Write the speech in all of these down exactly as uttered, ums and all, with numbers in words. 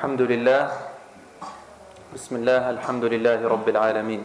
الحمد لله بسم الله الحمد لله رب العالمين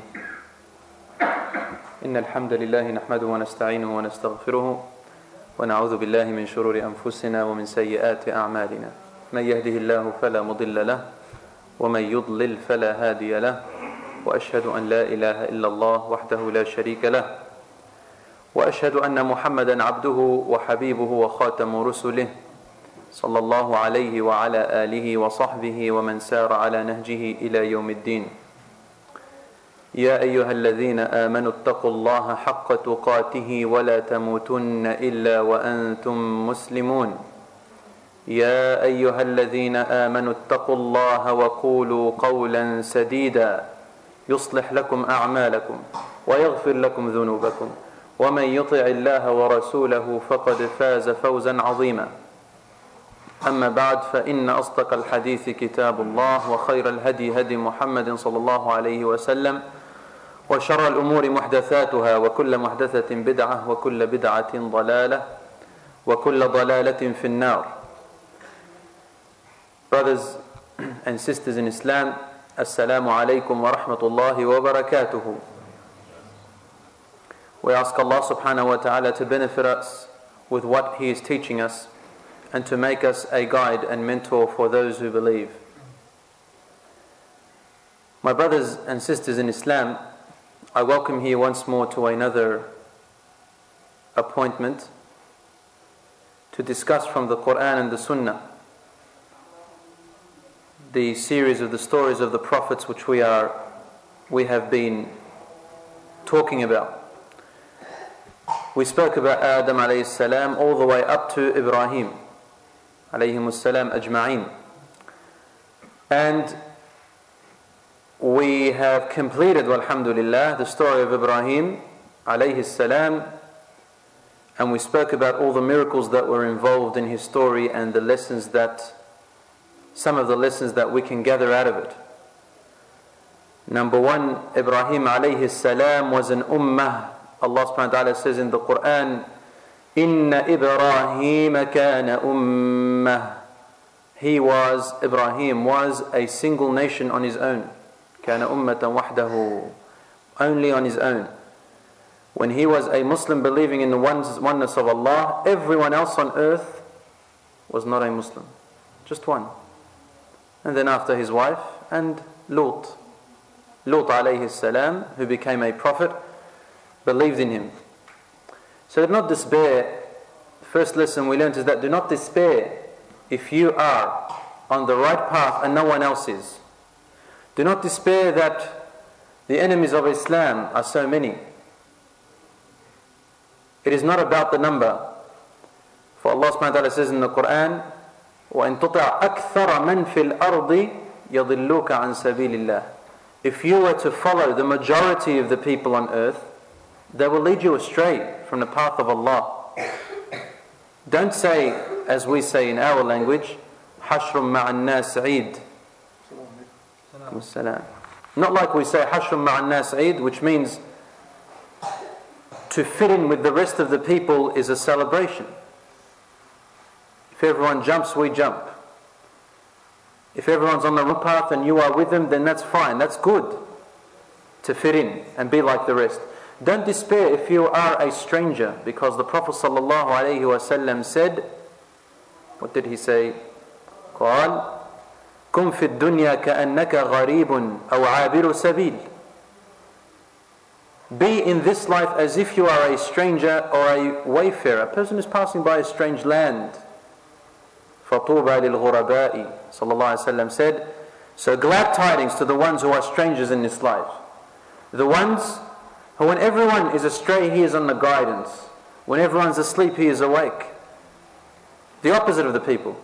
إن الحمد لله نحمده ونستعينه ونستغفره ونعوذ بالله من شرور أنفسنا ومن سيئات أعمالنا من يهده الله فلا مضل له ومن يضلل فلا هادي له وأشهد أن لا إله إلا الله وحده لا شريك له وأشهد أن محمدا عبده وحبيبه وخاتم رسله صلى الله عليه وعلى آله وصحبه ومن سار على نهجه إلى يوم الدين يا أيها الذين آمنوا اتقوا الله حق تقاته ولا تموتن إلا وأنتم مسلمون يا أيها الذين آمنوا اتقوا الله وقولوا قولا سديدا يصلح لكم أعمالكم ويغفر لكم ذنوبكم ومن يطع الله ورسوله فقد فاز فوزا عظيما أما بعد فإن أصدق الحديث كتاب الله وخير الهدي هدي محمد صلى الله عليه وسلم وشر الأمور محدثاتها وكل محدثة بدعة وكل بدعة ضلالة وكل ضلالة في النار. Brothers and sisters in Islam, Assalamu alaikum wa rahmatullahi wa barakatuhu. We ask Allah subhanahu wa ta'ala to benefit us with what He is teaching us and to make us a guide and mentor for those who believe. My brothers and sisters in Islam, I welcome you once more to another appointment to discuss from the Quran and the Sunnah the series of the stories of the prophets which we are we have been talking about. We spoke about Adam alayhi salam all the way up to Ibrahim alayhimus salam ajma'in, and we have completed, walhamdulillah, the story of Ibrahim alayhi salam, and we spoke about all the miracles that were involved in his story and the lessons that some of the lessons that we can gather out of it. Number one, Ibrahim alayhi salam was an ummah. Allah subhanahu wa ta'ala says in the Quran, Inna Ibrahim kana ummah. He was, Ibrahim was a single nation on his own. Kana ummatan wahdahu. Only on his own. When he was a Muslim believing in the oneness of Allah, everyone else on earth was not a Muslim. Just one. And then after his wife and Lut. Lut alayhi salam, who became a prophet, believed in him. So do not despair. First lesson we learned is that do not despair if you are on the right path and no one else is. Do not despair that the enemies of Islam are so many. It is not about the number. For Allah subhanahu wa ta'ala says in the Quran, وَإِن تُطِعْ أَكْثَرَ مَنْ فِي الْأَرْضِ يَضِلُّكَ عَنْ سَبِيلِ اللَّهِ. If you were to follow the majority of the people on earth, they will lead you astray from the path of Allah. Don't say, as we say in our language, حَشْرٌ مَعَ النَّاسِ عِيد. Not like we say حَشْرٌ مَعَ النَّاسِ عِيد, which means to fit in with the rest of the people is a celebration. If everyone jumps, we jump. If everyone's on the wrong path and you are with them, then that's fine, that's good to fit in and be like the rest. Don't despair if you are a stranger, because the Prophet ﷺ said, what did he say? قال كن في الدنيا كأنك غريب أو عابر سبيل. Be in this life as if you are a stranger or a wayfarer, a person who's passing by a strange land. فَطُوبَى لِلْغُرَبَاءِ Sallallahu Alaihi Wasallam said, so glad tidings to the ones who are strangers in this life. The ones who, when everyone is astray, he is on the guidance. When everyone's asleep, he is awake. The opposite of the people.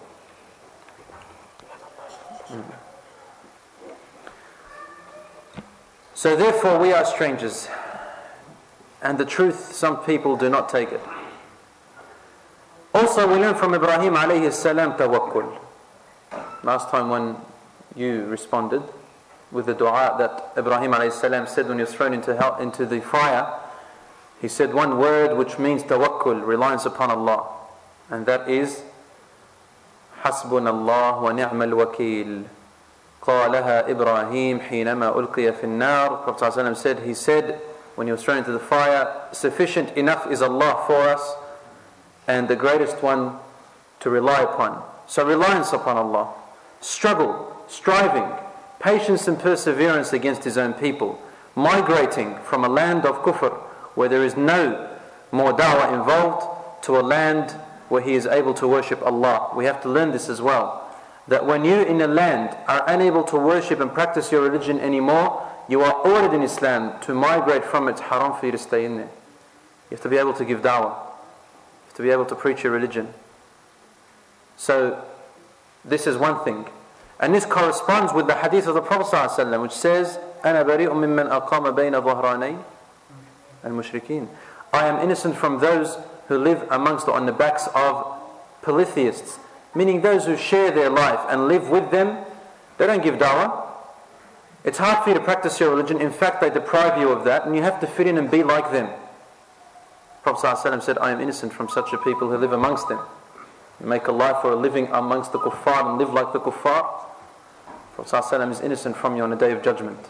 So therefore we are strangers. And the truth, some people do not take it. Also we learn from Ibrahim alayhi salam tawakkul. Last time when you responded with the dua that Ibrahim alayhi salam said when he was thrown into hell, into the fire, he said one word which means tawakkul, reliance upon Allah, and that is hasbunallah wa ni'mal wakeel. قالها إبراهيم حينما ألقي في النار. Prophet ﷺ said, he said when he was thrown into the fire, sufficient enough is Allah for us and the greatest one to rely upon. So reliance upon Allah, struggle, striving, patience and perseverance against his own people, migrating from a land of kufr where there is no more da'wah involved to a land where he is able to worship Allah. We have to learn this as well, that when you in a land are unable to worship and practice your religion anymore, you are ordered in Islam to migrate from it. It's haram for you to stay in there. You have to be able to give da'wah. You have to be able to preach your religion. So this is one thing. And this corresponds with the hadith of the Prophet ﷺ, which says, أَنَا بَرِيءٌ مِّمَّنْ أَقَامَ بَيْنَ ظَهْرَانَيْ الْمُشْرِكِينَ. I am innocent from those who live amongst or on the backs of polytheists, meaning those who share their life and live with them. They don't give da'wah. It's hard for you to practice your religion. In fact, they deprive you of that, and you have to fit in and be like them. Prophet ﷺ said, I am innocent from such a people who live amongst them. You make a life for a living amongst the kuffar and live like the kuffar. Prophet ﷺ is innocent from you on the day of judgment.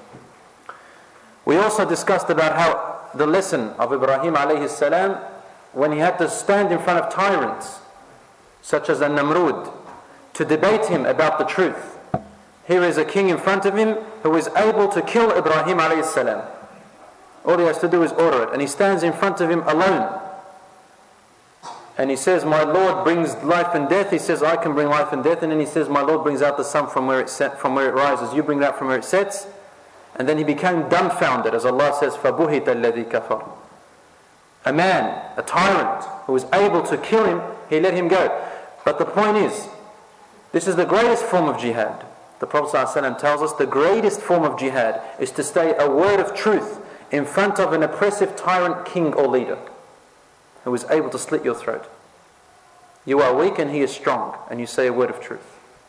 We also discussed about how the lesson of Ibrahim alayhi salam, when he had to stand in front of tyrants such as An-Namrud to debate him about the truth. Here is a king in front of him who is able to kill Ibrahim alayhi salam. All he has to do is order it, and he stands in front of him alone. And he says, my Lord brings life and death. He says, I can bring life and death. And then he says, my Lord brings out the sun from where it set, from where it rises. You bring that from where it sets. And then he became dumbfounded, as Allah says, فَبُهِتَ الَّذِي كَفَرَ. A man, a tyrant, who was able to kill him, he let him go. But the point is, this is the greatest form of jihad. The Prophet ﷺ tells us the greatest form of jihad is to say a word of truth in front of an oppressive tyrant, king or leader, who is able to slit your throat. You are weak and he is strong, and you say a word of truth.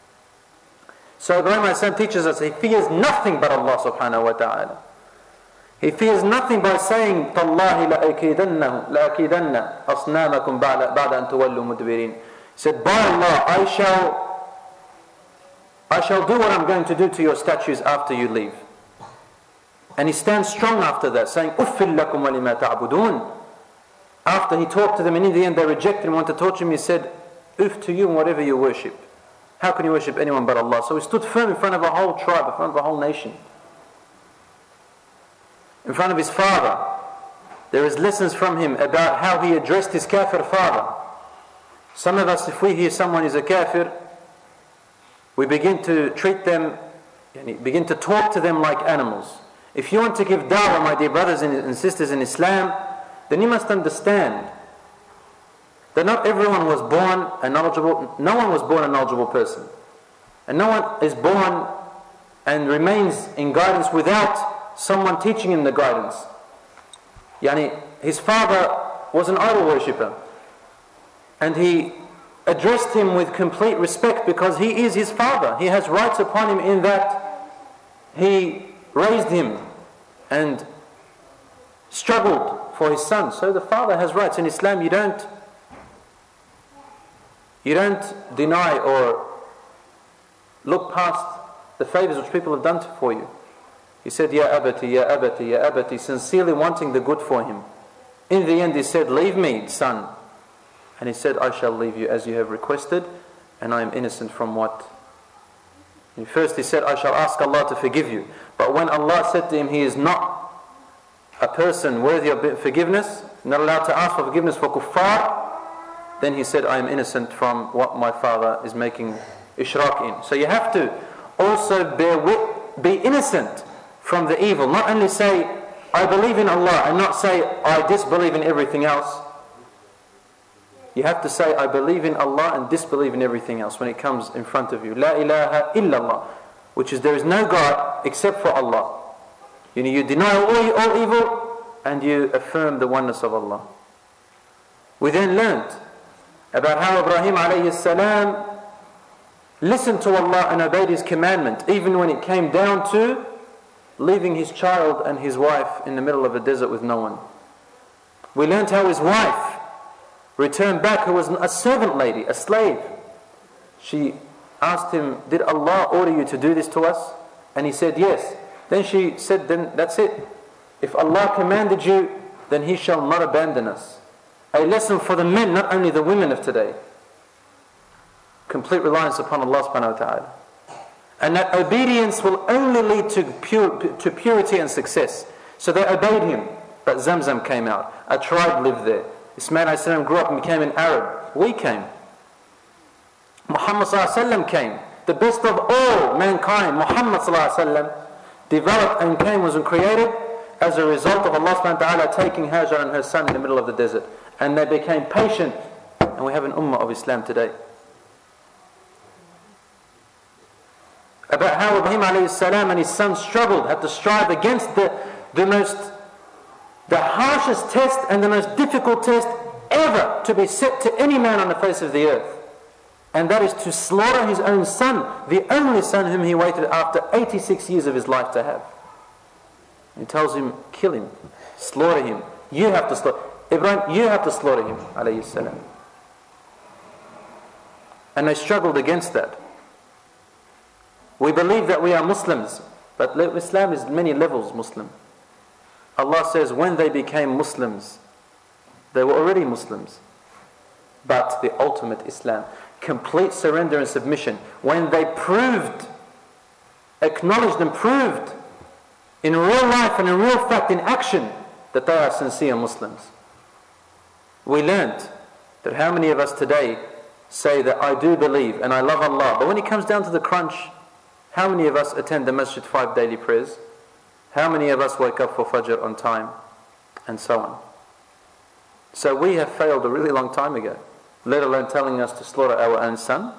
So Ibrahim alayhi salam teaches us he fears nothing but Allah subhanahu wa ta'ala. He fears nothing by saying, تَاللَّهِ لَأَكِيدَنَّ لَأَكِيدَنَّ أَصْنَامَكُمْ بَعْدَ أَن تُوَلُّوا مُدْبِرِينَ. He said, by Allah, I shall I shall do what I'm going to do to your statues after you leave. And he stands strong after that, saying, أُفِّلْ لَكُمْ وَلِمَا تَعْبُدُونَ. After he talked to them, and in the end they rejected him, wanted to torture him, he said, Uff to you and whatever you worship. How can you worship anyone but Allah? So he stood firm in front of a whole tribe, in front of a whole nation. In front of his father. There is lessons from him about how he addressed his kafir father. Some of us, if we hear someone is a kafir, we begin to treat them, begin to talk to them like animals. If you want to give da'wah, my dear brothers and sisters in Islam, then you must understand that not everyone was born a knowledgeable, no one was born a knowledgeable person. And no one is born and remains in guidance without someone teaching him the guidance. Yani, his father was an idol worshipper. And he addressed him with complete respect because he is his father. He has rights upon him in that he raised him and struggled for his son. So the father has rights. In Islam you don't you don't deny or look past the favors which people have done for you. He said, Ya abati, ya abati, ya abati, sincerely wanting the good for him. In the end he said, leave me, son. And he said, I shall leave you as you have requested, and I am innocent from what. And first he said, I shall ask Allah to forgive you. But when Allah said to him, he is not a person worthy of forgiveness, not allowed to ask for forgiveness for kuffar, then he said, I am innocent from what my father is making ishraq in. So you have to also bear with, be innocent from the evil. Not only say, I believe in Allah, and not say, I disbelieve in everything else. You have to say, I believe in Allah and disbelieve in everything else when it comes in front of you. La ilaha illallah, which is there is no God except for Allah. You know, you deny all, all evil and you affirm the oneness of Allah. We then learned about how Ibrahim alayhi salam listened to Allah and obeyed His commandment, even when it came down to leaving his child and his wife in the middle of a desert with no one. We learned how his wife returned back, who was a servant lady, a slave. She asked him, did Allah order you to do this to us? And he said, yes. Then she said, then that's it. If Allah commanded you, then He shall not abandon us. A lesson for the men, not only the women of today. Complete reliance upon Allah subhanahu wa ta'ala. And that obedience will only lead to, pure, to purity and success. So they obeyed him. But Zamzam came out. A tribe lived there. Ismail alayhi salam grew up and became an Arab. We came. Muhammad sallallahu alayhi wa sallam came. The best of all mankind, Muhammad sallallahu alayhi wa sallam, developed and came, was created as a result of Allah subhanahu wa ta'ala taking Hajar and her son in the middle of the desert. And they became patient. And we have an ummah of Islam today. About how Ibrahim alayhi salam and his son struggled, had to strive against the, the most, the harshest test and the most difficult test ever to be set to any man on the face of the earth. And that is to slaughter his own son, the only son whom he waited after eighty-six years of his life to have. He tells him, kill him, slaughter him. You have to slaughter Ibrahim, you have to slaughter him, alayhi salam. And they struggled against that. We believe that we are Muslims, but Islam is many levels Muslim. Allah says when they became Muslims, they were already Muslims. But the ultimate Islam, complete surrender and submission, when they proved, acknowledged and proved in real life and in real fact, in action, that they are sincere Muslims. We learned that how many of us today say that I do believe and I love Allah, but when it comes down to the crunch, how many of us attend the masjid five daily prayers? How many of us wake up for Fajr on time? And so on. So we have failed a really long time ago, let alone telling us to slaughter our own son.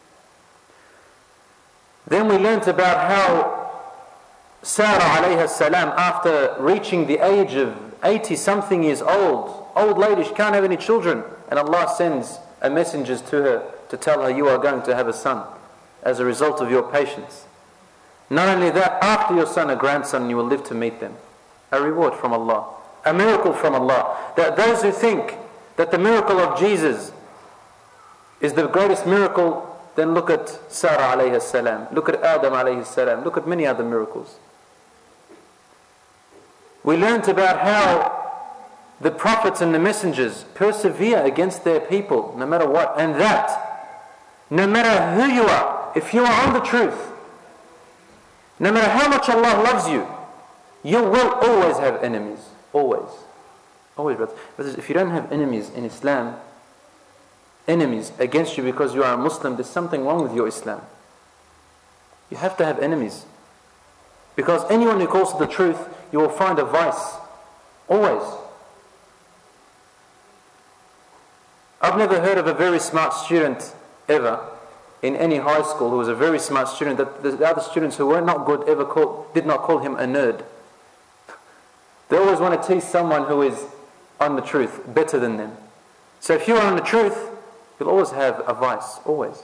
Then we learnt about how Sarah alayha salam, after reaching the age of eighty something years old, old lady, she can't have any children, and Allah sends a messengers to her to tell her, you are going to have a son as a result of your patience. Not only that, after your son, a grandson, you will live to meet them. A reward from Allah. A miracle from Allah. That those who think that the miracle of Jesus is the greatest miracle, then look at Sarah alayhi salam, look at Adam alayhi salam, look at many other miracles. We learnt about how the prophets and the messengers persevere against their people, no matter what, and that, no matter who you are, if you are on the truth, no matter how much Allah loves you, you will always have enemies. Always. Always, brothers. If you don't have enemies in Islam, enemies against you because you are a Muslim, there's something wrong with your Islam. You have to have enemies. Because anyone who calls to the truth, you will find a vice. Always. I've never heard of a very smart student ever in any high school who was a very smart student that the other students who were not good ever called, did not call him a nerd. They always want to tease someone who is on the truth better than them. So if you are on the truth, you'll always have a vice, always.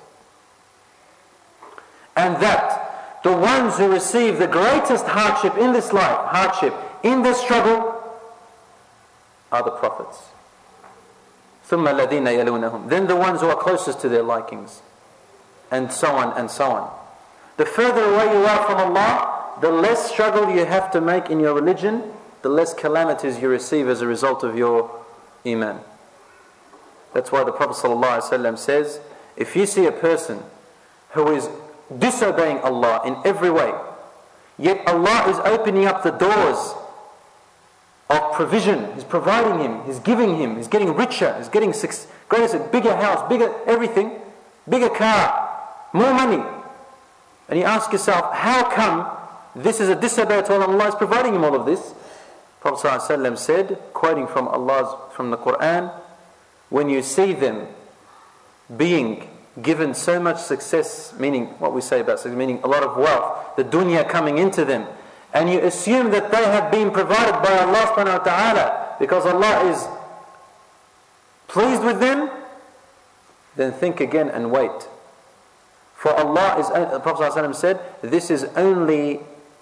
And that the ones who receive the greatest hardship in this life, hardship in this struggle, are the prophets. ثُمَّ الَّذِينَ يَلُونَهُمْ. Then the ones who are closest to their likings. And so on and so on. The further away you are from Allah, the less struggle you have to make in your religion, the less calamities you receive as a result of your iman. That's why the Prophet ﷺ says, if you see a person who is disobeying Allah in every way, yet Allah is opening up the doors of provision, He's providing him, He's giving him, He's getting richer, He's getting six, greater, bigger house, bigger everything, bigger car, more money. And you ask yourself, how come this is a disobey to Allah? Allah is providing him all of this. Prophet ﷺ said, quoting from Allah's, from the Quran, when you see them being given so much success, meaning what we say about success, meaning a lot of wealth, the dunya coming into them, and you assume that they have been provided by Allah subhanahu wa ta'ala because Allah is pleased with them, then think again and wait. For Allah is, the Prophet ﷺ said, this is only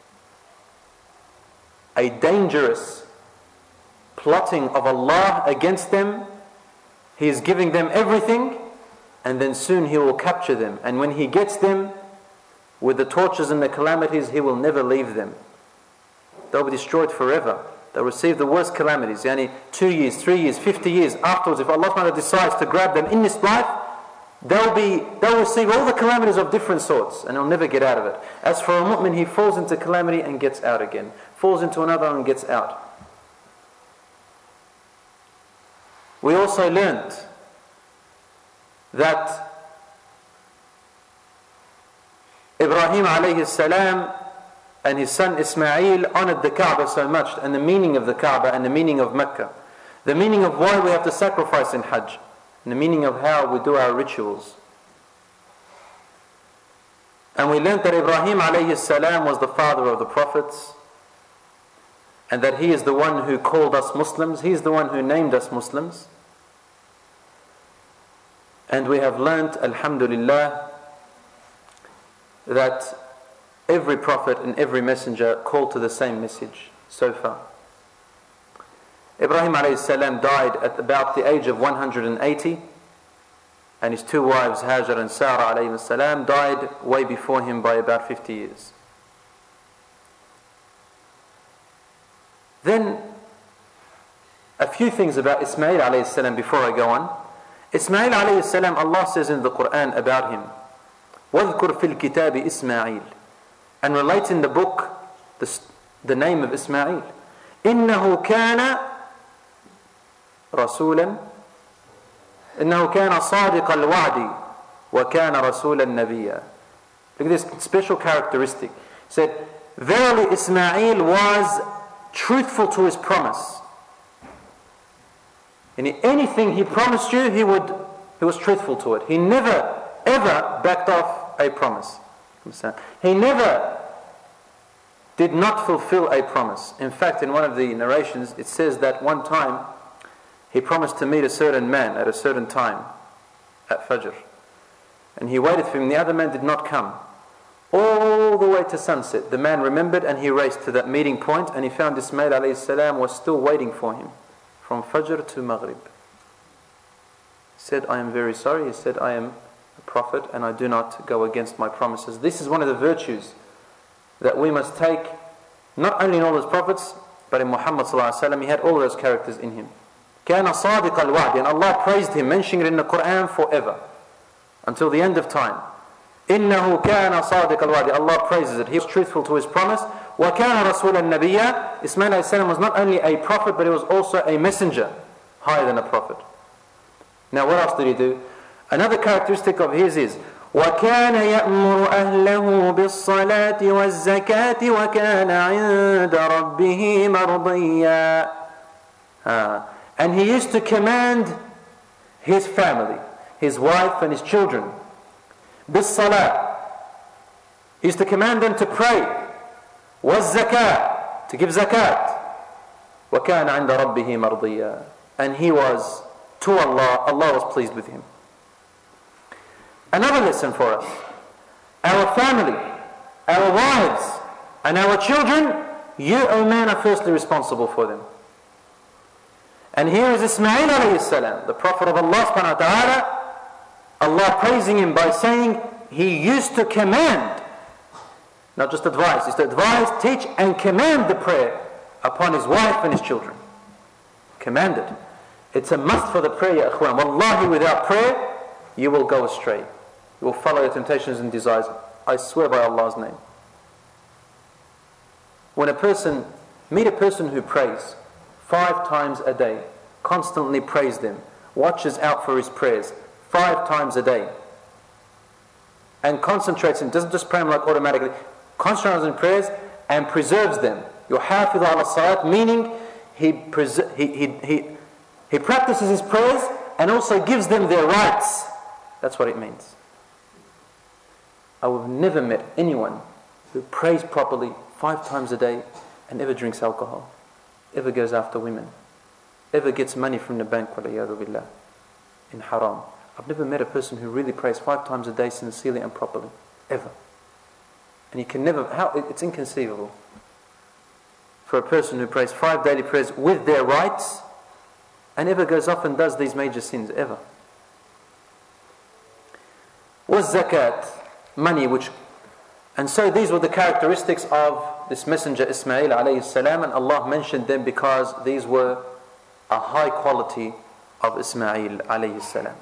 a dangerous plotting of Allah against them. He is giving them everything, and then soon He will capture them. And when He gets them, with the tortures and the calamities, He will never leave them. They'll be destroyed forever. They'll receive the worst calamities. Yani two years, three years, fifty years afterwards, if Allah subhanahu wa ta'ala decides to grab them in this life, they'll be they'll receive all the calamities of different sorts, and they'll never get out of it. As for a mu'min, he falls into calamity and gets out again. Falls into another and gets out. We also learned that Ibrahim alayhi salam and his son Ismail honored the Kaaba so much, and the meaning of the Kaaba and the meaning of Mecca, the meaning of why we have to sacrifice in Hajj, and the meaning of how we do our rituals. And we learned that Ibrahim alayhi salam was the father of the prophets, and that he is the one who called us Muslims, he is the one who named us Muslims. And we have learned, alhamdulillah, that every prophet and every messenger called to the same message so far. Ibrahim alayhi salam died at about the age of one hundred eighty, and his two wives Hajar and Sarah alayhi salam died way before him by about fifty years. Then a few things about Ismail alayhi salam before I go on. Ismail alayhi salam, Allah says in the Quran about him, وَاذْكُرْ فِي الْكِتَابِ إِسْمَاعِيل, and relate in the book the, the name of Ismail. إِنَّهُ كَانَ رَسُولًا إِنَّهُ كَانَ صَادِقَ الْوَعْدِ وَكَانَ رَسُولًا نَبِيًّا. Look at this special characteristic. He said, verily Ismail was truthful to his promise. And anything he promised you, he would he was truthful to it. He never ever backed off a promise. He never did not fulfill a promise. In fact, in one of the narrations, it says that one time he promised to meet a certain man at a certain time at Fajr. And he waited for him. The other man did not come. All the way to sunset, the man remembered and he raced to that meeting point, and he found Ismail alayhi salam was still waiting for him from Fajr to Maghrib. He said, I am very sorry. He said, I am a prophet and I do not go against my promises. This is one of the virtues that we must take, not only in all his prophets, but in Muhammad sallallahu alaihi wasallam. He had all those characters in him. كَانَ صَادِقَ الْوَعْدِ, and Allah praised him, mentioning it in the Quran forever, until the end of time. إِنَّهُ كَانَ صَادِقَ الْوَعْدِ, Allah praises it. He was truthful to his promise. وَكَانَ رَسُولًا نَبِيًّا, Ismail alayhi salam was not only a prophet, but he was also a messenger, higher than a prophet. Now what else did he do? Another characteristic of his is وَكَانَ يَأْمُرُ أَهْلَهُ بِالصَّلَاةِ وَالزَّكَاةِ وَكَانَ عِنْدَ رَبِّهِ مَرْضِيًّا. And he used to command his family, his wife and his children, بِالصَّلَاةِ, he used to command them to pray, وَالزَّكَاةِ, to give zakat, وَكَانَ عِنْدَ رَبِّهِ مَرْضِيًّا, and he was, to Allah, Allah was pleased with him. Another lesson for us: our family, our wives, and our children, you, O man, are firstly responsible for them. And here is Ismail alayhi salam, the Prophet of Allah subhanahu wa ta'ala, Allah praising him by saying he used to command, not just advise, he used to advise, teach, and command the prayer upon his wife and his children. Command it. It's a must for the prayer, ya akhwan. Wallahi, without prayer, you will go astray. You will follow your temptations and desires. I swear by Allah's name. When a person, meet a person who prays five times a day, constantly prays them, watches out for his prayers five times a day, and concentrates and doesn't just pray them like automatically, concentrates on prayers and preserves them. Yuhafidhu ala salat, meaning he, preser- he, he, he, he practices his prayers and also gives them their rights. That's what it means. I have never met anyone who prays properly five times a day and ever drinks alcohol, ever goes after women, ever gets money from the bank, waliyadu billah, in haram. I've never met a person who really prays five times a day sincerely and properly, ever. And you can never, how, it's inconceivable for a person who prays five daily prayers with their rights and ever goes off and does these major sins, ever. was zakat, money. Which, and so these were the characteristics of this messenger Ismail alayhi salam, and Allah mentioned them because these were a high quality of Ismail alayhi salam.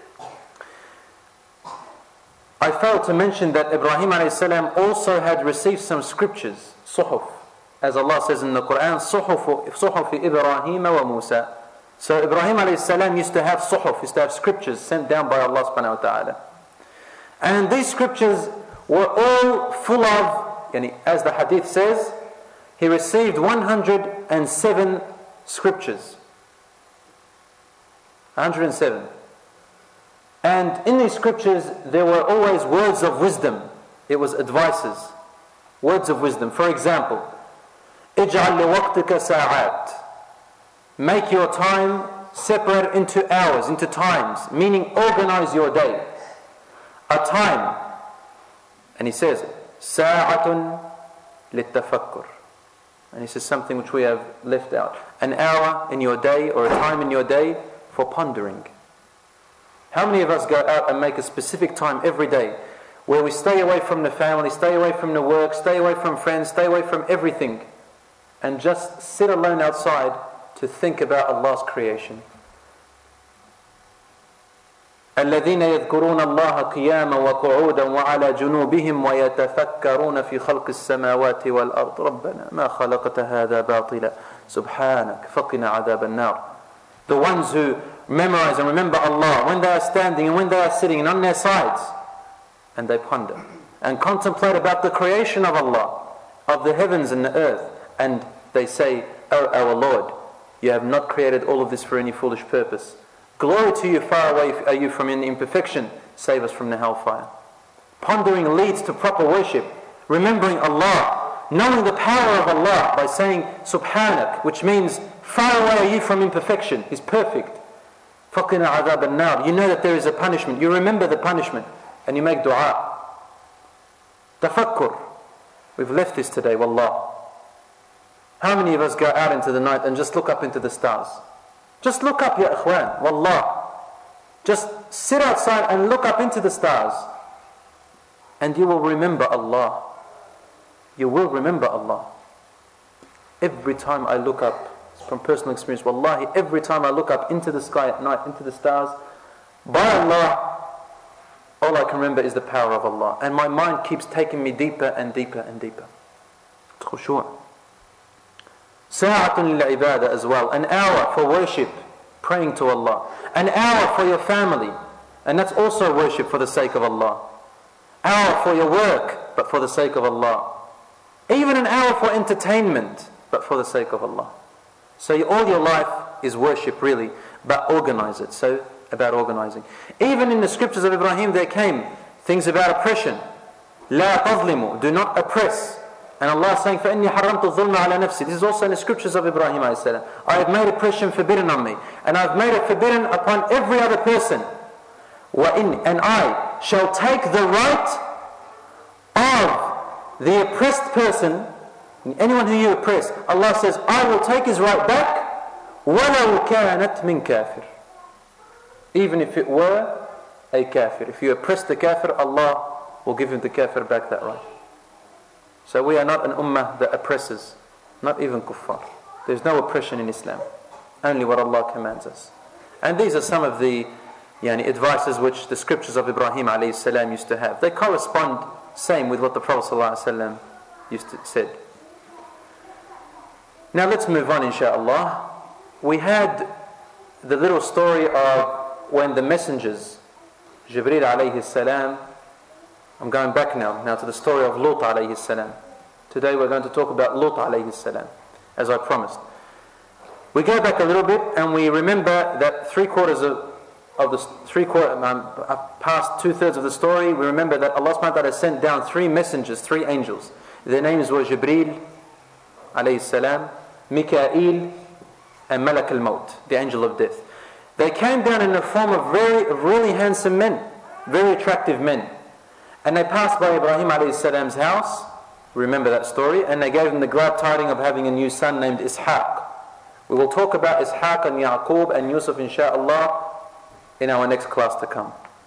I failed to mention that Ibrahim alayhi salam also had received some scriptures, suhuf, as Allah says in the Quran, suhuf suhuf Ibrahim wa Musa. So Ibrahim alayhi salam used to have suhuf, used to have scriptures sent down by Allah subhanahu wa ta'ala. And these scriptures were all full of, yani, as the hadith says, he received one hundred seven scriptures. one hundred seven. And in these scriptures there were always words of wisdom. It was advices, words of wisdom. For example, اجعل لوقتك ساعات. Make your time separate into hours, into times, meaning organize your day. A time. And he says, ساعة للتفكر. And he says something which we have left out. An hour in your day, or a time in your day for pondering. How many of us go out and make a specific time every day where we stay away from the family, stay away from the work, stay away from friends, stay away from everything, and just sit alone outside to think about Allah's creation? الذين يذكرون الله قياما وقعودا وعلى جنوبهم ويتفكرون في خلق السماوات والأرض ربنا ما خلقت هذا باطلا سبحانك فقنا عذاب النار. The ones who memorize and remember Allah when they are standing and when they are sitting and on their sides, and they ponder and contemplate about the creation of Allah, of the heavens and the earth, and they say, "Oh our Lord, you have not created all of this for any foolish purpose. Glory to you, far away are you from any imperfection, save us from the hellfire." Pondering leads to proper worship, remembering Allah, knowing the power of Allah by saying Subhanak, which means far away are you from imperfection. He's perfect. فَقِنَا عَذَابَ النَّارِ. You know that there is a punishment. You remember the punishment and you make dua. Tafakkur. We've left this today, wallah. How many of us go out into the night and just look up into the stars? Just look up, ya ikhwan, wallah. Just sit outside and look up into the stars, and you will remember Allah. You will remember Allah. Every time I look up, from personal experience, wallahi, every time I look up into the sky at night, into the stars, by Allah, all I can remember is the power of Allah. And my mind keeps taking me deeper and deeper and deeper. Khushu'. Sa'atun lil-ibadah as well. An hour for worship, praying to Allah. An hour for your family. And that's also worship for the sake of Allah. Hour for your work, but for the sake of Allah. Even an hour for entertainment, but for the sake of Allah. So all your life is worship really, but organize it. So about organizing. Even in the scriptures of Ibrahim there came things about oppression. La tazlimu, do not oppress. And Allah is saying, فَإِنِّي حَرَّمْتُ الظُّلْمَ عَلَى نَفْسِي. This is also in the scriptures of Ibrahim alayhi salam. I have made oppression forbidden on me, and I have made it forbidden upon every other person. وَإِنْ, and I shall take the right of the oppressed person, anyone who you oppress. Allah says, I will take his right back, وَلَوْ كَانَتْ مِنْ كَافِرٍ. Even if it were a kafir. If you oppress the kafir, Allah will give him the kafir back that right. So we are not an ummah that oppresses, not even kuffar. There's no oppression in Islam, only what Allah commands us. And these are some of the yani, advices which the scriptures of Ibrahim alayhi salam used to have. They correspond same with what the Prophet sallallahu alaihi wasallam used to said. Now let's move on, inshaAllah. We had the little story of when the messengers, Jibreel alayhi salam, I'm going back now, now to the story of Lut alayhi salam. Today we're going to talk about Lut alayhi salam, as I promised. We go back a little bit and we remember that three quarters of, of the three quarter, um, past two thirds of the story. We remember that Allah subhanahu wa ta'ala sent down three messengers, three angels. Their names were Jibreel alayhi salam, Mikael, and Malak al-Maut, the angel of death. They came down in the form of very, of really handsome men, very attractive men. And they passed by Ibrahim alayhi salam's house, remember that story, and they gave him the glad tiding of having a new son named Ishaq. We will talk about Ishaq and Yaqub and Yusuf inshaAllah in our next class to come.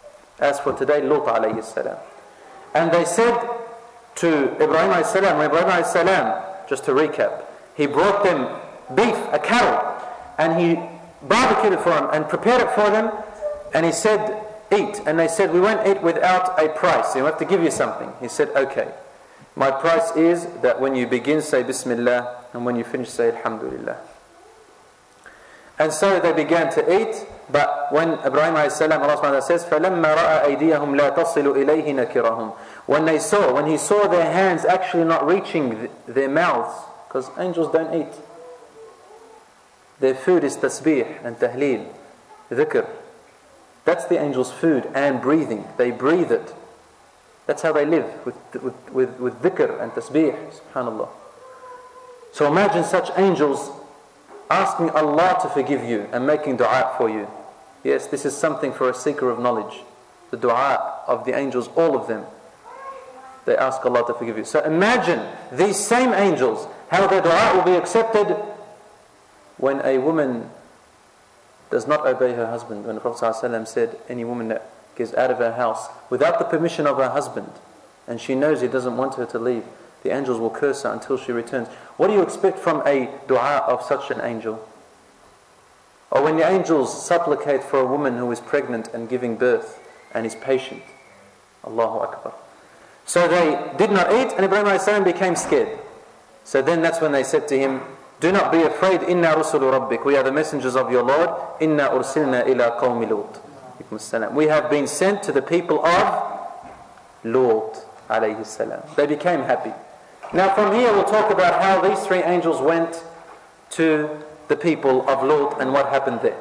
As for today, Lut alayhi salam. And they said to Ibrahim alayhi salam, when Ibrahim alayhi salam, just to recap, he brought them beef, a cow, and he barbecued it for them and prepared it for them, and he said, eat. And they said, we won't eat without a price. You have to give you something. He said, okay. My price is that when you begin, say Bismillah, and when you finish, say Alhamdulillah. And so they began to eat, but when Ibrahim alayhi salam, Allah subhanahu wa ta'ala says, فَلَمَّا رَأَى أَيْدِيَهُمْ لَا تَصِلُ إِلَيْهِ نَكِرَهُم. When they saw, when he saw their hands actually not reaching their mouths, because angels don't eat. Their food is tasbih and tahleel, dhikr. That's the angels' food and breathing. They breathe it. That's how they live, with, with, with, with dhikr and tasbih, subhanallah. So imagine such angels asking Allah to forgive you and making dua for you. Yes, this is something for a seeker of knowledge. The dua of the angels, all of them, they ask Allah to forgive you. So imagine these same angels, how their dua will be accepted when a woman does not obey her husband. When the Prophet ﷺ said, any woman that gets out of her house without the permission of her husband, and she knows he doesn't want her to leave, the angels will curse her until she returns. What do you expect from a dua of such an angel? Or when the angels supplicate for a woman who is pregnant and giving birth and is patient. Allahu Akbar. So they did not eat, and Ibrahim ﷺ became scared. So then that's when they said to him, do not be afraid, inna rusulu rabbik. We are the messengers of your Lord. Inna ursilna ila qawmi Lut. We have been sent to the people of Lut alayhi salam. They became happy. Now from here we'll talk about how these three angels went to the people of Lut and what happened there.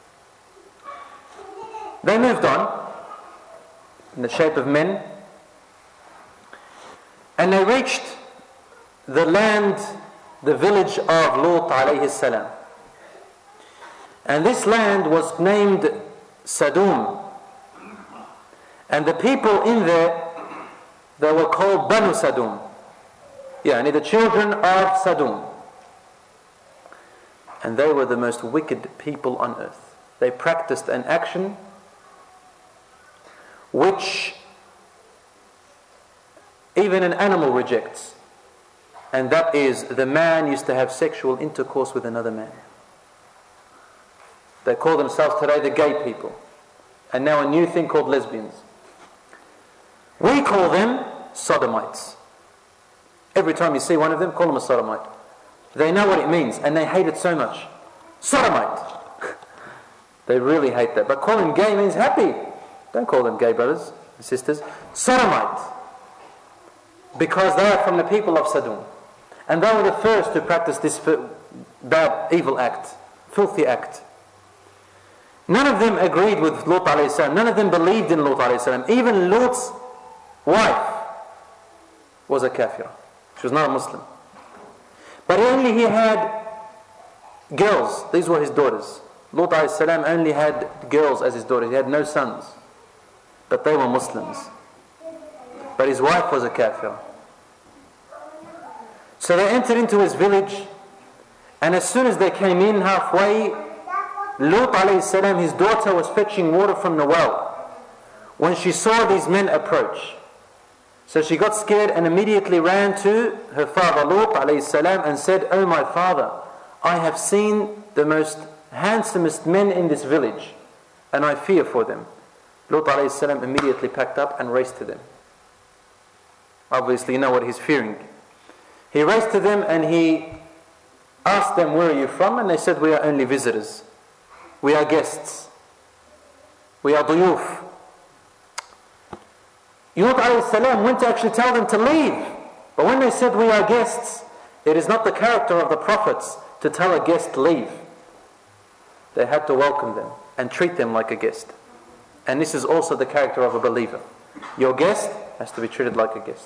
They moved on in the shape of men, and they reached the land, the village of Lut alayhi salam. And this land was named Sadum. And the people in there, they were called Banu Sadum. Yeah, and the children of Sadum. And they were the most wicked people on earth. They practiced an action which even an animal rejects. And that is, the man used to have sexual intercourse with another man. They call themselves today the gay people. And now a new thing called lesbians. We call them sodomites. Every time you see one of them, call them a sodomite. They know what it means, and they hate it so much. Sodomite. They really hate that. But calling gay means happy. Don't call them gay brothers and sisters. Sodomite. Because they are from the people of Sadum. And they were the first to practice this bad, evil act, filthy act. None of them agreed with Lut alayhi salam. None of them believed in Lut alayhi salam. Even Lut's wife was a kafirah. She was not a Muslim. But only he had girls. These were his daughters. Lut alayhi salam only had girls as his daughters. He had no sons. But they were Muslims. But his wife was a kafirah. So they entered into his village, and as soon as they came in halfway, Lut alayhi salam, his daughter, was fetching water from the well when she saw these men approach. So she got scared and immediately ran to her father Lut alayhi salam and said, "Oh my father, I have seen the most handsomest men in this village, and I fear for them." Lut alayhi salam immediately packed up and raced to them. Obviously you know what he's fearing. He raced to them and he asked them, "Where are you from?" And they said, "We are only visitors. We are guests. We are duyuf." Lut alayhi salam went to actually tell them to leave. But when they said, "We are guests," it is not the character of the prophets to tell a guest leave. They had to welcome them and treat them like a guest. And this is also the character of a believer. Your guest has to be treated like a guest.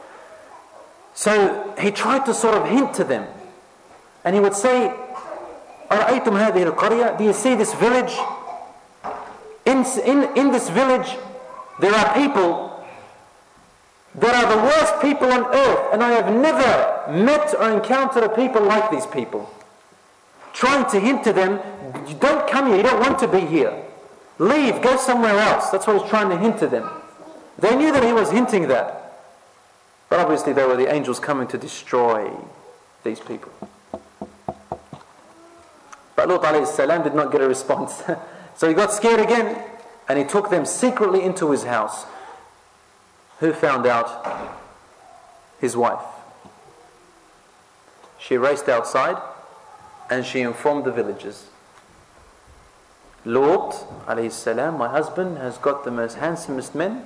So he tried to sort of hint to them. And he would say, "أَرَأَيْتُمْ هَذِهِ الْقَرْيَةِ?" Do you see this village? In, in, in this village, there are people that are the worst people on earth. And I have never met or encountered a people like these people. Trying to hint to them, "You don't come here, you don't want to be here. Leave, go somewhere else. That's what he's trying to hint to them. They knew that he was hinting that. But obviously they were the angels coming to destroy these people. But Lut alayhi salam did not get a response. So he got scared again, and he took them secretly into his house. Who found out? His wife. She raced outside and she informed the villagers. Lut alayhi salam, my husband has got the most handsomest men.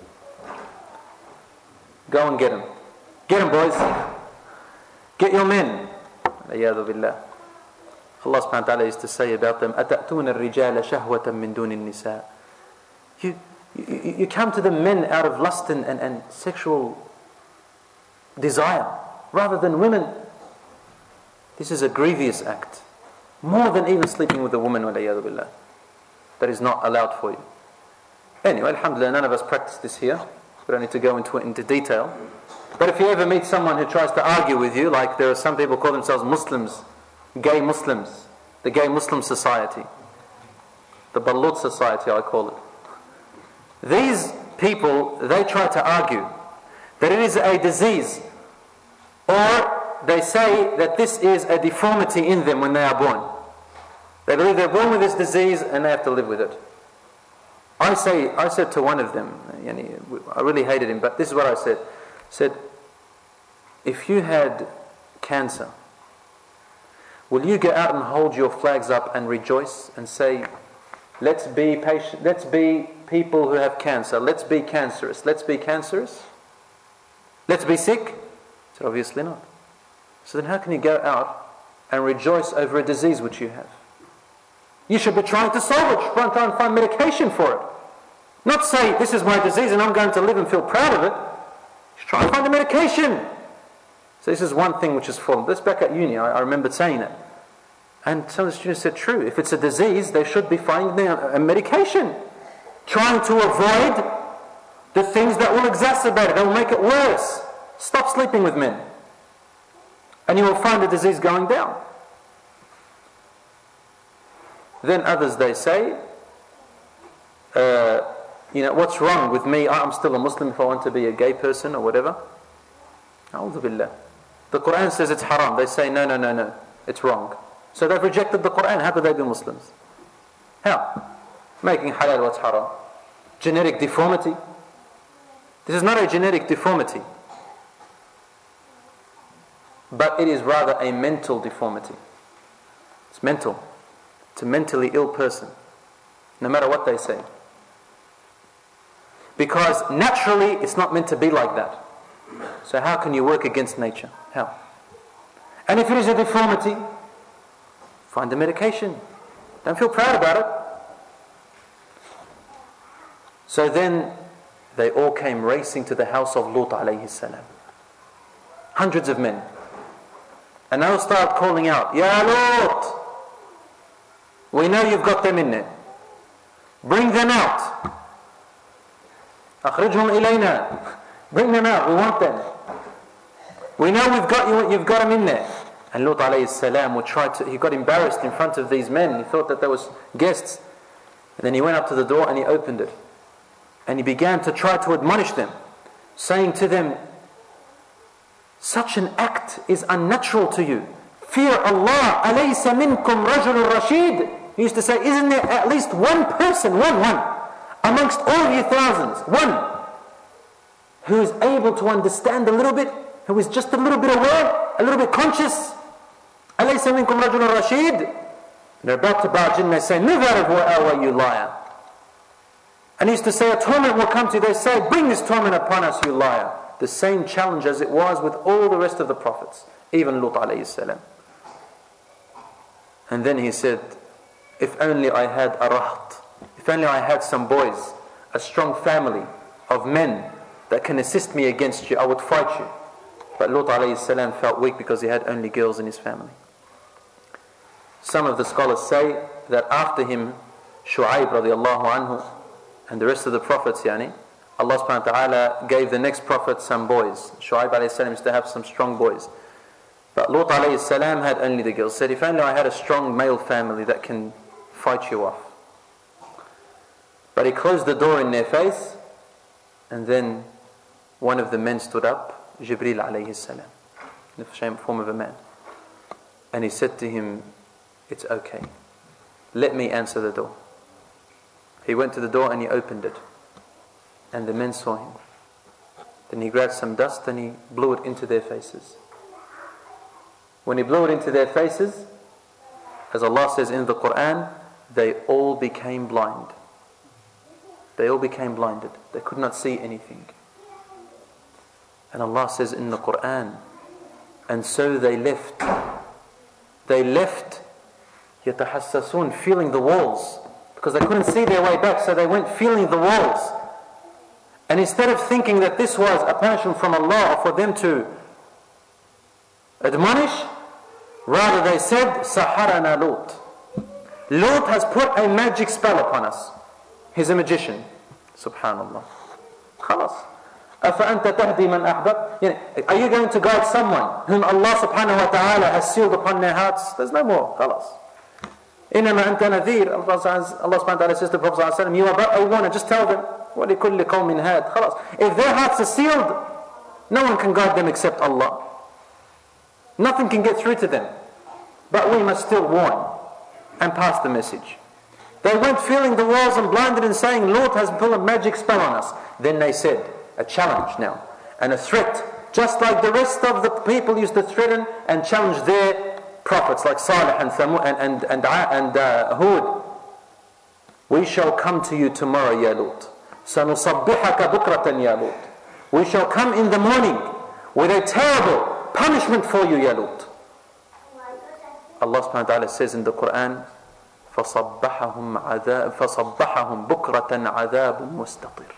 Go and get him. Get him, boys. Get your men. A'yadu billah. Allah subhanahu wa ta'ala used to say about them, أَتَأْتُونَ الرِّجَالَ شَهْوَةً مِّن دُونِ النِّسَاءِ. You, you, you come to the men out of lust and, and, and sexual desire, rather than women. This is a grievous act. More than even sleeping with a woman, وَلَيَّذُ بِاللَّهِ. That is not allowed for you. Anyway, alhamdulillah, none of us practice this here. We don't need to go into it into detail. But if you ever meet someone who tries to argue with you, like there are some people who call themselves Muslims, gay Muslims, the gay Muslim society, the Balut society I call it. These people, they try to argue that it is a disease, or they say that this is a deformity in them when they are born. They believe they're born with this disease and they have to live with it. I say, I said to one of them, I really hated him, but this is what I said. I said, if you had cancer, will you go out and hold your flags up and rejoice and say, let's be patient, let's be people who have cancer, let's be cancerous, let's be cancerous, let's be sick? I said, obviously not. So then how can you go out and rejoice over a disease which you have? You should be trying to solve it, trying to find medication for it. Not say, this is my disease and I'm going to live and feel proud of it. You should try and find a medication. So this is one thing which is fallen. This back at uni, I, I remembered saying it. And some of the students said, true, if it's a disease, they should be finding a, a medication. Trying to avoid the things that will exacerbate it, that will make it worse. Stop sleeping with men. And you will find the disease going down. Then others, they say, uh, you know, what's wrong with me? I'm still a Muslim if I want to be a gay person or whatever. A'udhu billah. The Quran says it's haram. They say, no, no, no, no, it's wrong. So they've rejected the Quran. How could they be Muslims? How? Making halal what's haram. Genetic deformity. This is not a genetic deformity, but it is rather a mental deformity. It's mental. It's a mentally ill person, no matter what they say. Because naturally it's not meant to be like that. So how can you work against nature? How? And if it is a deformity, find a medication. Don't feel proud about it. So then they all came racing to the house of Lut alayhi salam. Hundreds of men. And they'll start calling out, Ya Lut! We know you've got them in there. Bring them out. أخرجهم إلينا. Bring them out, we want them. We know we've got you, you've got them in there. And Lut alayhi salam would try to, he got embarrassed in front of these men. He thought that there was guests. And then he went up to the door and he opened it. And he began to try to admonish them, saying to them, such an act is unnatural to you. Fear Allah. أَلَيْسَ مِنْكُمْ رَجُلٌ رَشِيدٌ. He used to say, isn't there at least one person, one, one, amongst all of you thousands, one, who is able to understand a little bit, who is just a little bit aware, a little bit conscious? أَلَيْسَ مِنْكُمْ رَجُلٌ رَشِيدٌ. They're about to barge in and they say, move out of our way, you liar. And he used to say, a torment will come to you. They say, bring this torment upon us, you liar. The same challenge as it was with all the rest of the prophets, even Lut alayhi salam. And then he said, if only I had a raht, if only I had some boys, a strong family of men that can assist me against you, I would fight you. But Lut alayhi salam felt weak because he had only girls in his family. Some of the scholars say that after him, Shu'aib radiallahu anhu, and the rest of the prophets, yani, Allah subhanahu wa ta'ala gave the next prophet some boys. Shu'aib alayhi salam used to have some strong boys. But Lut alayhi salam had only the girls. Said, if only I had a strong male family that can fight you off. But he closed the door in their face, and then one of the men stood up, Jibreel alayhi salam, in the form of a man. And he said to him, it's okay. Let me answer the door. He went to the door and he opened it. And the men saw him. Then he grabbed some dust and he blew it into their faces. When he blew it into their faces, as Allah says in the Quran, they all became blind. They all became blinded. They could not see anything. And Allah says in the Quran, and so they left. They left, يَتَحَسَّسُونَ, feeling the walls. Because they couldn't see their way back, so they went feeling the walls. And instead of thinking that this was a punishment from Allah for them to admonish, rather they said, سَحَرَنَا لُوط. Lut has put a magic spell upon us. He's a magician. Subhanallah. Khalas. أَفَأَنْتَ تَهْدِي مَنْ أَحْبَبْ. Are you going to guide someone whom Allah subhanahu wa ta'ala has sealed upon their hearts? There's no more. Khalas. إِنَّمَا أَنْتَ نَذِيرٌ. Allah subhanahu wa ta'ala says to the Prophet, you are but a warner. Just tell them, وَلِكُلِّ قَوْمٍ هَادٍ. Khalas. If their hearts are sealed, no one can guide them except Allah. Nothing can get through to them. But we must still warn and pass the message. They went feeling the walls and blinded and saying, Lord has put a magic spell on us. Then they said, a challenge now, and a threat, just like the rest of the people used to threaten and challenge their prophets like Salih and Thamud and, and, and, and uh, Hud. We shall come to you tomorrow, Ya Lut. سَنُصَبِّحَكَ بُكْرَةً يَا Lut. We shall come in the morning with a terrible punishment for you, Ya Lut. Allah subhanahu wa ta'ala says in the Quran, فَصَبَّحَهُمْ عَذَابٌ فَصَبَّحَهُمْ بُكْرَةً عَذَابٌ مُسْتَطِرٌ.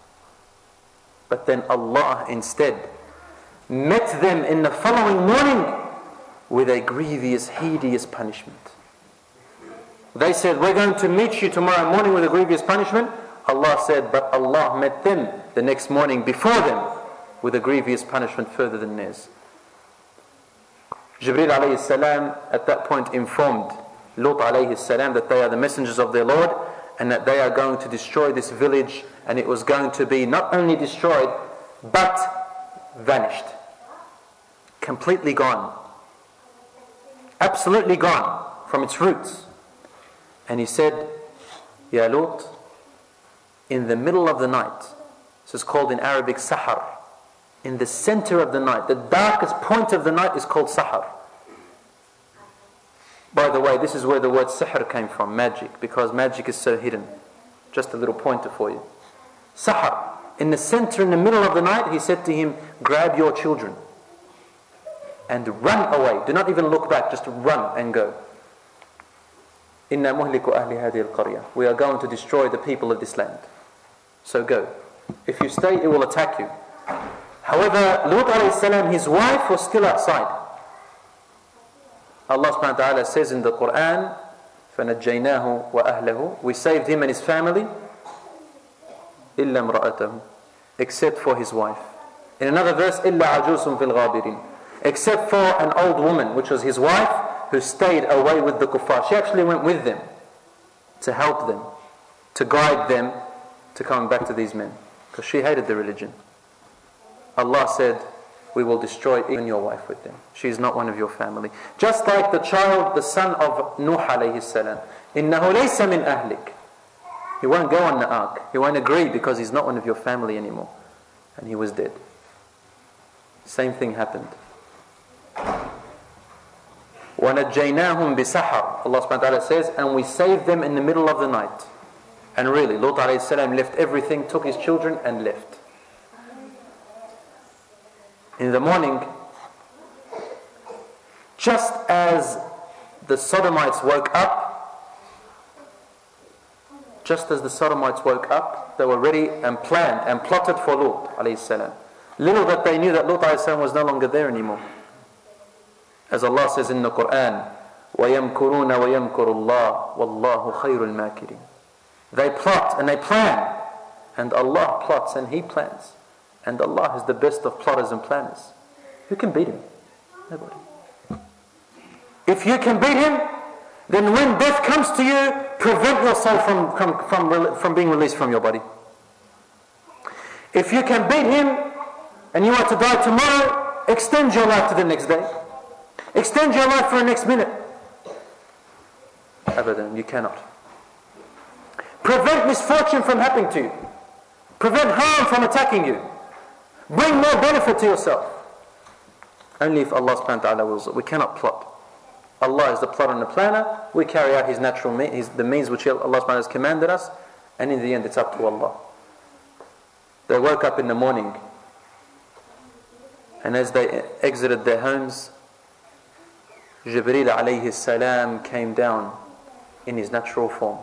But then Allah instead met them in the following morning with a grievous, hideous punishment. They said, we're going to meet you tomorrow morning with a grievous punishment. Allah said, but Allah met them the next morning before them with a grievous punishment further than theirs. Jibreel alayhi salam at that point informed Lut alayhi salam that they are the messengers of their Lord and that they are going to destroy this village, and it was going to be not only destroyed but vanished, completely gone, absolutely gone from its roots. And he said, Ya Lut, in the middle of the night, this is called in Arabic Sahar, in the center of the night, the darkest point of the night is called Sahar. By the way, this is where the word sihr came from, magic, because magic is so hidden. Just a little pointer for you. Sahar, in the center, in the middle of the night, he said to him, grab your children and run away. Do not even look back, just run and go. Inna muhliku ahli hadhihi al-qarya. We are going to destroy the people of this land. So go. If you stay, it will attack you. However, Lut alayhi salam, his wife was still outside. Allah subhanahu wa ta'ala says in the Quran, فَنَجَّيْنَاهُ وَأَهْلَهُ. We saved him and his family, إِلَّا امْرَأَتَهُ, except for his wife. In another verse, إِلَّا عَجُوسٌ فِي الْغَابِرِينَ, except for an old woman, which was his wife, who stayed away with the kuffar. She actually went with them to help them, to guide them to coming back to these men, because she hated the religion. Allah said, we will destroy even your wife with them. She is not one of your family. Just like the child, the son of Nuh alayhi salam. إِنَّهُ لَيْسَ مِنْ أَهْلِكَ. He won't go on the ark. He won't agree because he's not one of your family anymore. And he was dead. Same thing happened. وَنَجَّيْنَاهُمْ بِسَحَرٍ. Allah subhanahu wa ta'ala says, and we saved them in the middle of the night. And really, Lut alayhi salam left everything, took his children and left. In the morning, just as the Sodomites woke up, just as the Sodomites woke up, they were ready and planned and plotted for Lut alayhi salam. Little that they knew that Lut alayhi salam was no longer there anymore. As Allah says in the Quran, وَيَمْكُرُونَ وَيَمْكُرُ اللَّهُ وَاللَّهُ خَيْرُ الْمَاكِرِينَ. They plot and they plan, and Allah plots and He plans. And Allah is the best of plotters and planners. Who can beat Him? Nobody. If you can beat Him, then when death comes to you, prevent your soul from, from, from, from being released from your body. If you can beat him and you are to die tomorrow, extend your life to the next day. Extend your life for the next minute. Abadan, you cannot. Prevent misfortune from happening to you. Prevent harm from attacking you. Bring more benefit to yourself. Only if Allah subhanahu wa ta'ala wills it. We cannot plot. Allah is the plotter and the planner. We carry out His natural means, his, the means which Allah subhanahu wa ta'ala has commanded us, and in the end it's up to Allah. They woke up in the morning, and as they exited their homes, Jibreel alayhi salam came down in his natural form.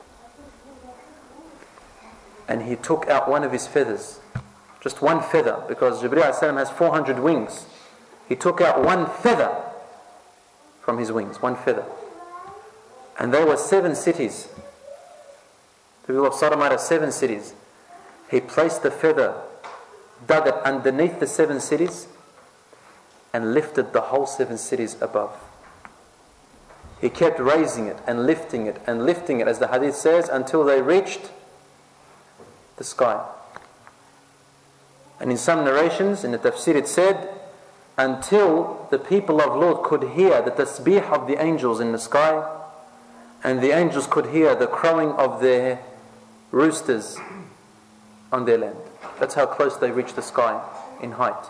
And he took out one of his feathers, just one feather, because Jibreel alayhi salam has four hundred wings. He took out one feather from his wings, one feather. And there were seven cities. The people of Sodom had seven cities. He placed the feather, dug it underneath the seven cities, and lifted the whole seven cities above. He kept raising it and lifting it and lifting it, as the hadith says, until they reached the sky. And in some narrations, in the tafsir it said, until the people of Lut could hear the tasbih of the angels in the sky, and the angels could hear the crowing of their roosters on their land. That's how close they reached the sky in height.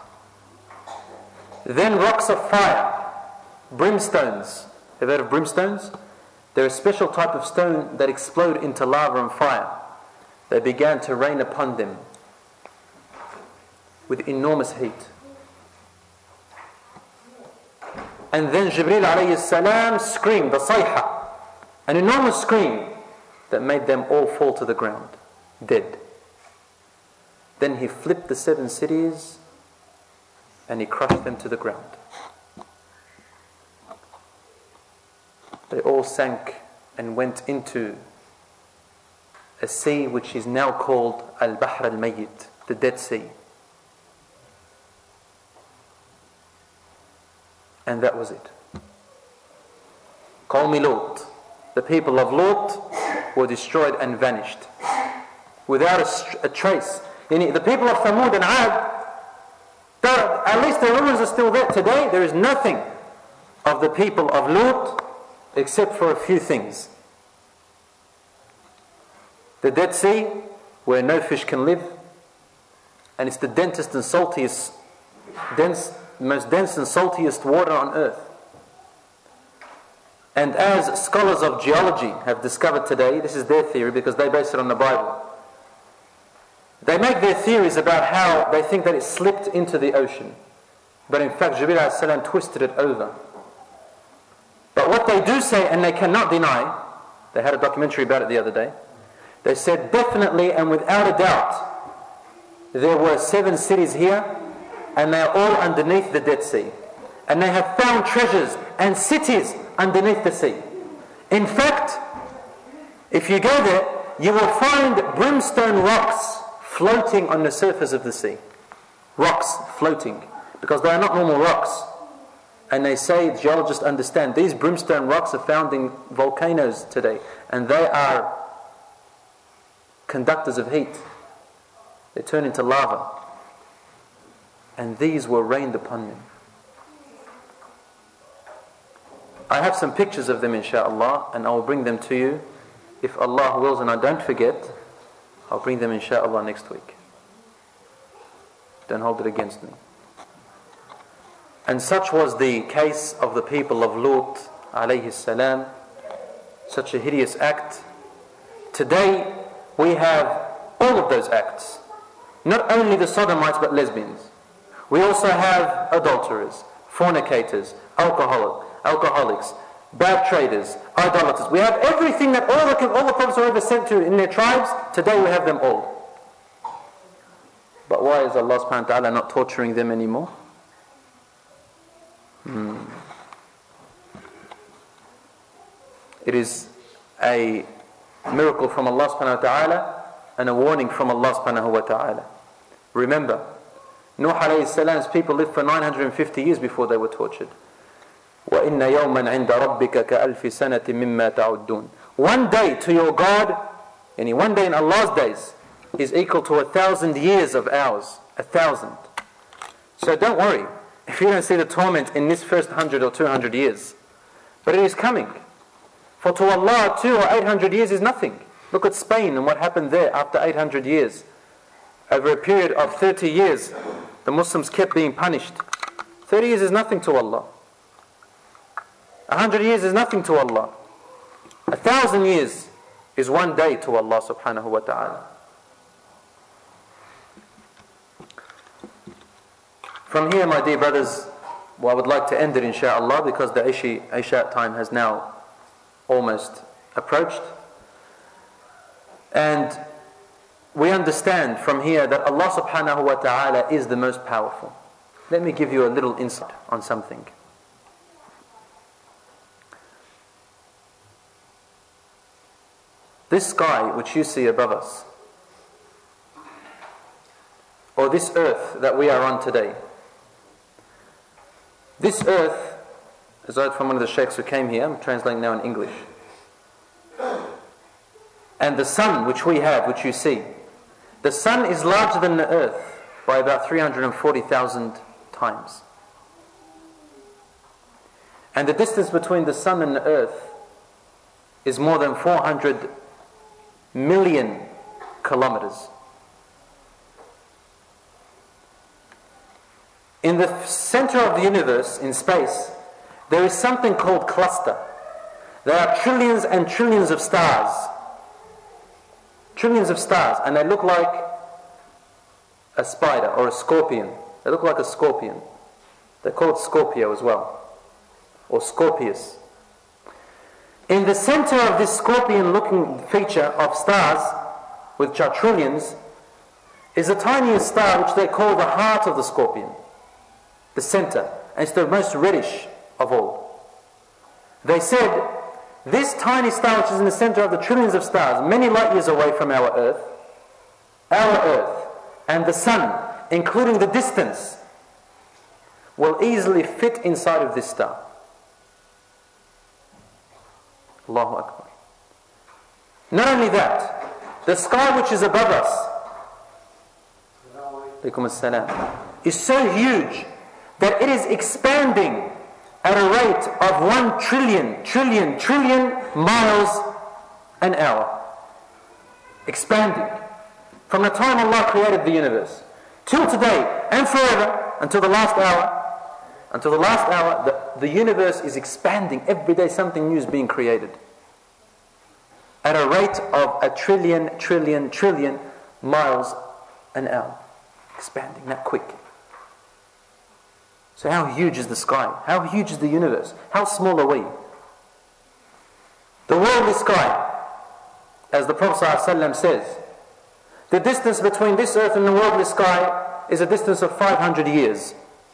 Then rocks of fire, brimstones. Have you heard of brimstones? They're a special type of stone that explode into lava and fire. They began to rain upon them with enormous heat. And then Jibreel alayhi salam screamed, the sayha, an enormous scream that made them all fall to the ground, dead. Then he flipped the seven cities and he crushed them to the ground. They all sank and went into a sea which is now called Al-Bahr Al-Mayyit, the Dead Sea. And that was it. Qawmi Lut, the people of Lut, were destroyed and vanished without a, a trace. Yani the people of Thamud and Ad, at least their ruins are still there today. There is nothing of the people of Lut except for a few things. The Dead Sea, where no fish can live, and it's the densest and saltiest, dense, most dense and saltiest water on earth. And as scholars of geology have discovered today, this is their theory because they base it on the Bible. They make their theories about how they think that it slipped into the ocean. But in fact, Jibreel alayhi salam twisted it over. But what they do say, and they cannot deny, they had a documentary about it the other day, they said definitely and without a doubt, there were seven cities here, and they are all underneath the Dead Sea. And they have found treasures and cities underneath the sea. In fact, if you go there, you will find brimstone rocks floating on the surface of the sea. Rocks floating, because they are not normal rocks. And they say, geologists understand, these brimstone rocks are found in volcanoes today, and they are conductors of heat. They turn into lava. And these were rained upon them. I have some pictures of them, insha'Allah, and I will bring them to you. If Allah wills and I don't forget, I'll bring them insha'Allah next week. Don't hold it against me. And such was the case of the people of Lut alayhi salam. Such a hideous act. Today we have all of those acts. Not only the sodomites but lesbians. We also have adulterers, fornicators, alcoholic, alcoholics, bad traders, idolaters. We have everything that all the, all the prophets were ever sent to in their tribes. Today we have them all. But why is Allah subhanahu wa ta'ala not torturing them anymore? Hmm. It is a miracle from Allah subhanahu wa ta'ala and a warning from Allah subhanahu wa ta'ala. Remember, Nuh alayhi salam's people lived for nine hundred fifty years before they were tortured. وَإِنَّ يَوْمًا عِنْدَ رَبِّكَ كَأَلْفِ سَنَةٍ مِمَّا تَعُدُّونَ One day to your God, any one day in Allah's days, is equal to a thousand years of ours. A thousand. So don't worry if you don't see the torment in this first hundred or two hundred years. But it is coming. For to Allah, two or eight hundred years is nothing. Look at Spain and what happened there after eight hundred years. Over a period of thirty years, the Muslims kept being punished. thirty years is nothing to Allah. A hundred years is nothing to Allah. A thousand years is one day to Allah subhanahu wa ta'ala. From here, my dear brothers, well, I would like to end it insha'Allah because the Isha, Isha time has now almost approached. And we understand from here that Allah subhanahu wa ta'ala is the most powerful. Let me give you a little insight on something. This sky which you see above us, or this earth that we are on today, this earth, as I heard from one of the sheikhs who came here, I'm translating now in English, and the sun which we have, which you see, the sun is larger than the earth by about three hundred forty thousand times. And the distance between the sun and the earth is more than four hundred million kilometers. In the center of the universe, in space, there is something called cluster. There are trillions and trillions of stars. Trillions of stars, and they look like a spider or a scorpion. They look like a scorpion. They're called Scorpio as well, or Scorpius. In the center of this scorpion-looking feature of stars, which are trillions, is the tiniest star which they call the heart of the scorpion. The center, and it's the most reddish of all. They said, this tiny star which is in the center of the trillions of stars, many light years away from our earth, our earth and the sun, including the distance, will easily fit inside of this star. Allahu Akbar. Not only that, the sky which is above us, is so huge that it is expanding at a rate of one trillion, trillion, trillion miles an hour. Expanding. From the time Allah created the universe till today and forever, until the last hour, until the last hour, the, the universe is expanding. Every day something new is being created. At a rate of a trillion, trillion, trillion miles an hour. Expanding that quick. So how huge is the sky? How huge is the universe? How small are we? The worldly sky, as the Prophet ﷺ says, the distance between this earth and the worldly sky is a distance of five hundred years.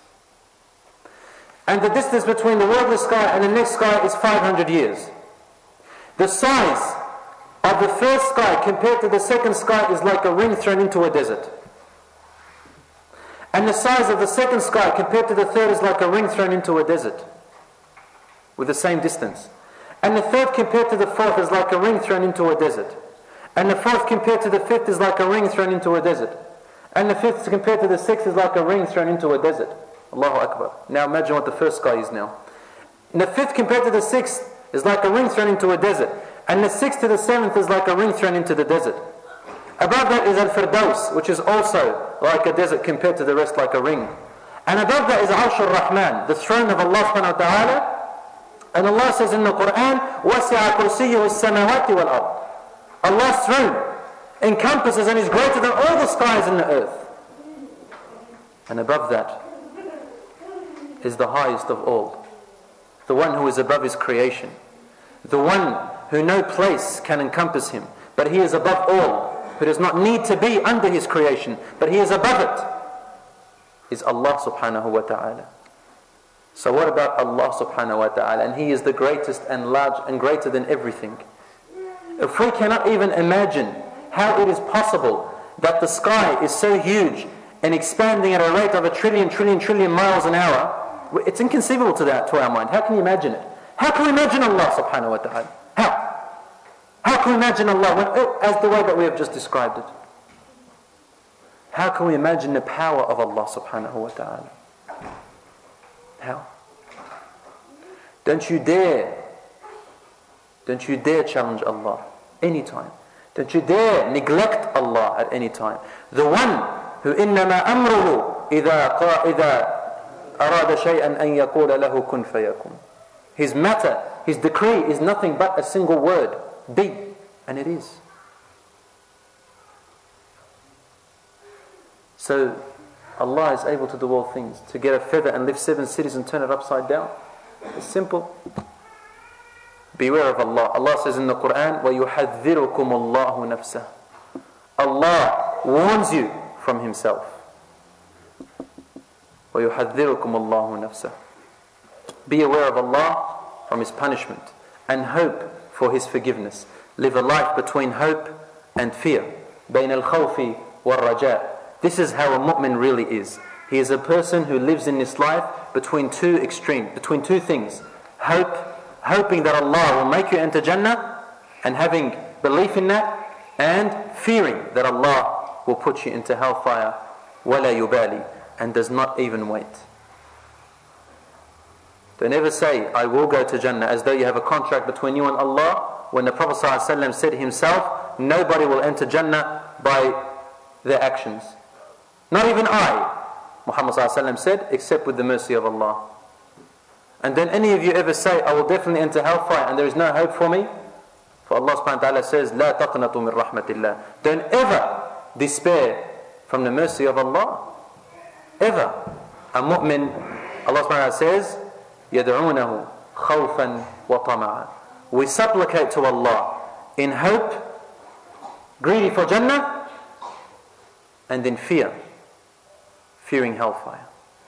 And the distance between the worldly sky and the next sky is five hundred years. The size of the first sky compared to the second sky is like a ring thrown into a desert. And the size of the second sky compared to the third is like a ring thrown into a desert, with the same distance. And the third compared to the fourth is like a ring thrown into a desert. And the fourth compared to the fifth is like a ring thrown into a desert. And the fifth compared to the sixth is like a ring thrown into a desert. Allahu Akbar. Now imagine what the first sky is now. And the fifth compared to the sixth is like a ring thrown into a desert. And the sixth to the seventh is like a ring thrown into the desert. Above that is Al-Firdaus, which is also like a desert compared to the rest, like a ring. And above that is Arsh al-Rahman, the throne of Allah subhanahu wa ta'ala. And Allah says in the Quran, وَسِعَ كُرْسِيُّهُ السَّمَوَاتِ وَالْأَرْضِ. Allah's throne encompasses and is greater than all the skies in the earth. And above that is the highest of all, the one who is above his creation, the one who no place can encompass him, but he is above all, who does not need to be under his creation, but he is above it, is Allah subhanahu wa ta'ala. So what about Allah subhanahu wa ta'ala? And he is the greatest and large and greater than everything. If we cannot even imagine how it is possible that the sky is so huge and expanding at a rate of a trillion, trillion, trillion miles an hour, it's inconceivable to that, to our mind. How can you imagine it? How can we imagine Allah subhanahu wa ta'ala? How? How can we imagine Allah when, as the way that we have just described it? How can we imagine the power of Allah subhanahu wa ta'ala? How? Don't you dare, don't you dare challenge Allah anytime. Don't you dare neglect Allah at any time. The one who إنما أمره إذا إذا أراد شيئا أن يقول له كن فيكون. His matter, his decree is nothing but a single word. Be, and it is. So Allah is able to do all things. To get a feather and lift seven cities and turn it upside down. It's simple. Beware of Allah. Allah says in the Quran, وَيُحَذِّرُكُمُ اللَّهُ نَفْسَهُ. Allah warns you from Himself. وَيُحَذِّرُكُمُ اللَّهُ نَفْسَهُ. Be aware of Allah from His punishment and hope for His forgiveness. Live a life between hope and fear. بَيْنَ الْخَوْفِ وَالرَّجَاءِ. This is how a mu'min really is. He is a person who lives in this life between two extremes, between two things. Hope, hoping that Allah will make you enter Jannah and having belief in that, and fearing that Allah will put you into hellfire, وَلَا يُبَالِي, and does not even wait. Don't ever say, I will go to Jannah, as though you have a contract between you and Allah, when the Prophet ﷺ said himself, nobody will enter Jannah by their actions. Not even I, Muhammad ﷺ said, except with the mercy of Allah. And then any of you ever say, I will definitely enter hellfire and there is no hope for me? For Allah subhanahu wa ta'ala says, لا تقنطوا من رحمة الله. Don't ever despair from the mercy of Allah. Ever. A mu'min, Allah subhanahu wa ta'ala says, يدعونه خوفا وطمعا. We supplicate to Allah in hope, greedy for Jannah, and in fear, fearing hellfire.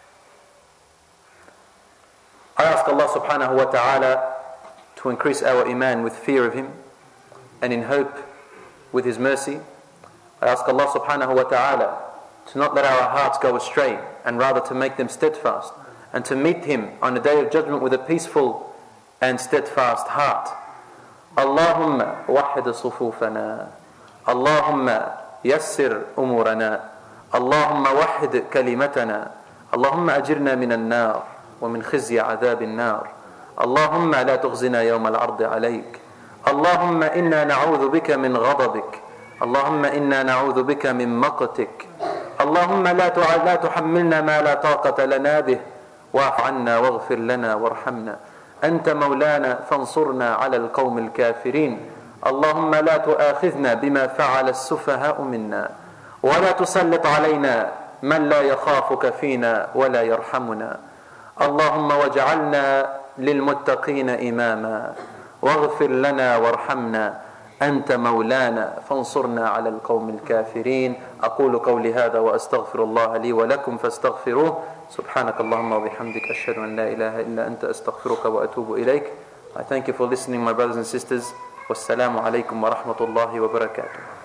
I ask Allah subhanahu wa ta'ala to increase our iman with fear of Him and in hope with His mercy. I ask Allah subhanahu wa ta'ala to not let our hearts go astray and rather to make them steadfast and to meet Him on the day of judgment with a peaceful and steadfast heart. Allahumma wahid sufufana. Allahumma yassir umurana. Allahumma wahid kalimatana. Allahumma ajirna min al-nar wa min khizyi adhab al-nar. Allahumma la tughzina yawm al-'ard 'alayk. Allahumma inna na'udhu bika min ghadabik. Allahumma inna na'udhu bika min maqtik. Allahumma la tuhammilna ma la taqata lana bih. واعف عنا واغفر لنا وارحمنا أنت مولانا فانصرنا على القوم الكافرين اللهم لا تؤاخذنا بما فعل السفهاء منا ولا تسلط علينا من لا يخافك فينا ولا يرحمنا اللهم واجعلنا للمتقين إماما واغفر لنا وارحمنا أنت مولانا فانصرنا على القوم الكافرين أقول قولي هذا وأستغفر الله لي ولكم فاستغفروه سبحانك اللهم وبحمدك أشهد أن لا إله إلا أنت أستغفرك وأتوب إليك. I thank you for listening, my brothers and sisters. Wassalamu alaikum wa rahmatullahi wa barakatuh.